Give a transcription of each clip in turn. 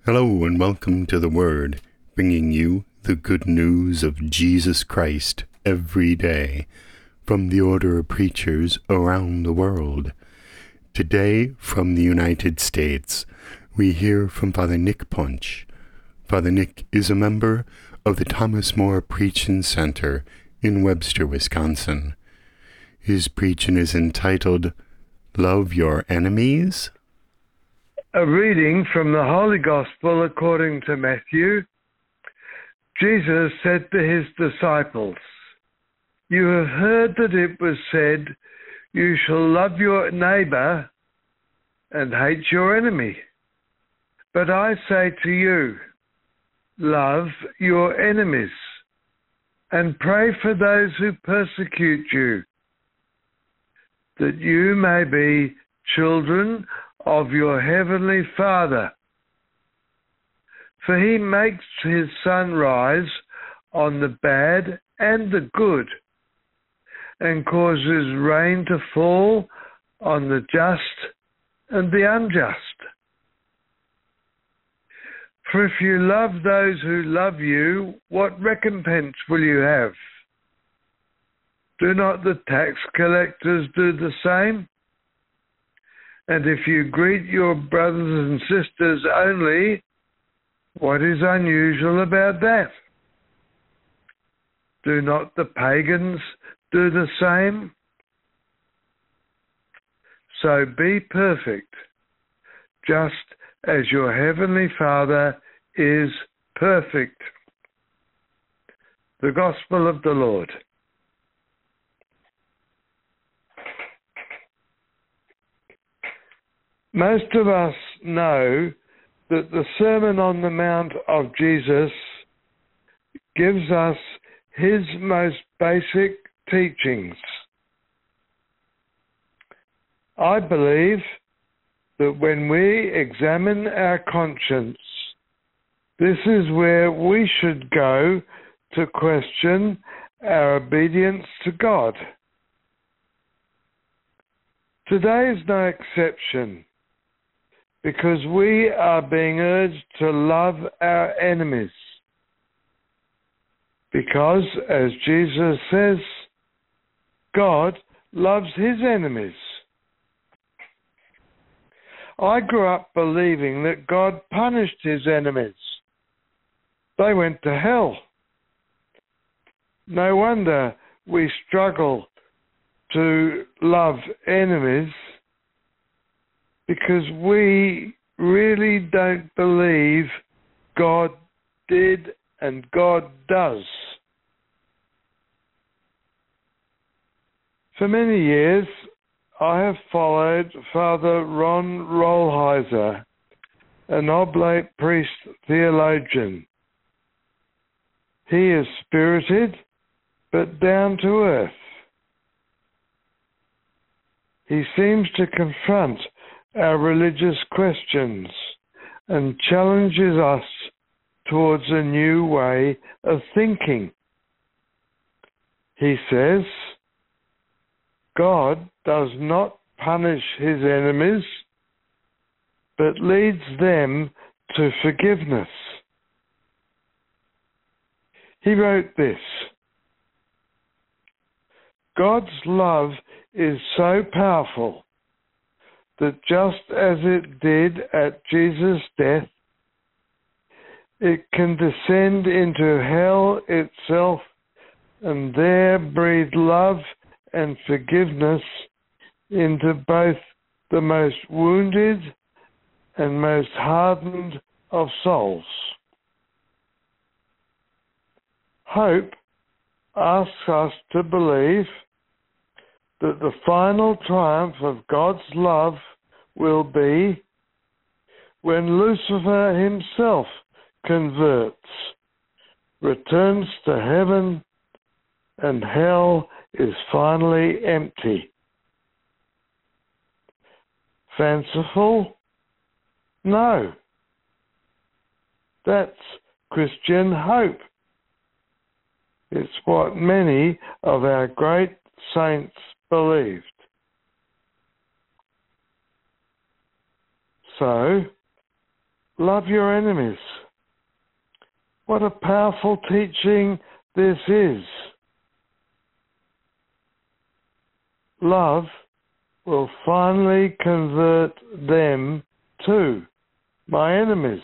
Hello and welcome to The Word, bringing you the good news of Jesus Christ every day from the order of preachers around the world. Today, from the United States, we hear from Father Nick Punch. Father Nick is a member of the Thomas More Preaching Center in Webster, Wisconsin. His preaching is entitled, Love Your Enemies. A reading from the Holy Gospel according to Matthew. Jesus said to his disciples, "You have heard that it was said, 'You shall love your neighbor and hate your enemy.' But I say to you, love your enemies and pray for those who persecute you, that you may be children of your heavenly Father. For he makes his sun rise on the bad and the good, and causes rain to fall on the just and the unjust. For if you love those who love you, what recompense will you have? Do not the tax collectors do the same? And if you greet your brothers and sisters only, what is unusual about that? Do not the pagans do the same? So be perfect, just as your heavenly Father is perfect." The Gospel of the Lord. Most of us know that the Sermon on the Mount of Jesus gives us his most basic teachings. I believe that when we examine our conscience, this is where we should go to question our obedience to God. Today is no exception, because we are being urged to love our enemies. Because, as Jesus says, God loves his enemies. I grew up believing that God punished his enemies. They went to hell. No wonder we struggle to love enemies, because we really don't believe God did and God does. For many years, I have followed Father Ron Rolheiser, an oblate priest theologian. He is spirited, but down to earth. He seems to confront our religious questions and challenges us towards a new way of thinking. He says, God does not punish his enemies, but leads them to forgiveness. He wrote this: God's love is so powerful that just as it did at Jesus' death, it can descend into hell itself and there breathe love and forgiveness into both the most wounded and most hardened of souls. Hope asks us to believe that the final triumph of God's love will be when Lucifer himself converts, returns to heaven, and hell is finally empty. Fanciful? No. That's Christian hope. It's what many of our great saints believed. So, love your enemies. What a powerful teaching this is. Love will finally convert them too, my enemies.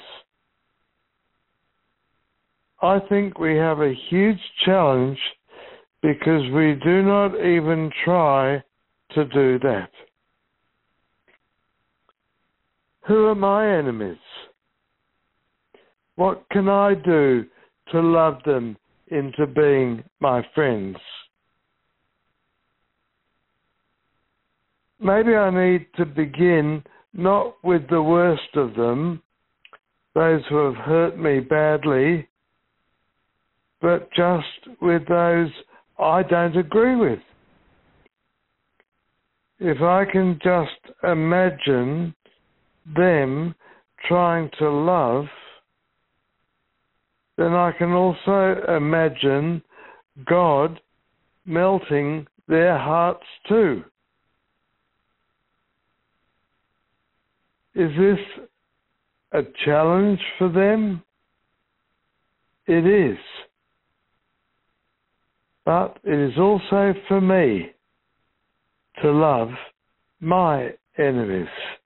I think we have a huge challenge because we do not even try to do that. Who are my enemies? What can I do to love them into being my friends? Maybe I need to begin not with the worst of them, those who have hurt me badly, but just with those I don't agree with. If I can just imagine them trying to love, then I can also imagine God melting their hearts too. Is this a challenge for them? It is. But it is also for me to love my enemies.